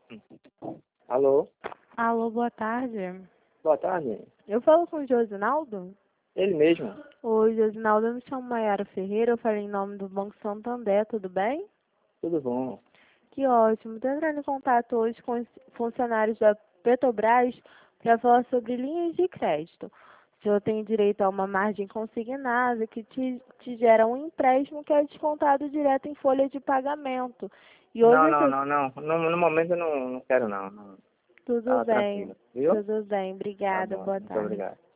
Alô? Alô, boa tarde. Boa tarde. Eu falo com o Josinaldo? Ele mesmo. Oi, Josinaldo, eu me chamo Maiara Ferreira, eu falei em nome do Banco Santander, tudo bem? Tudo bom. Que ótimo. Estou entrando em contato hoje com os funcionários da Petrobras para falar sobre linhas de crédito. O senhor tem direito a uma margem consignada que te gera um empréstimo que é descontado direto em folha de pagamento. E hoje Não, eu não, tô... não, não. No momento eu não quero não. Tudo Tá bem, tranquilo. Viu? tudo bem. Tá Obrigada, bom. boa Muito tarde. obrigado.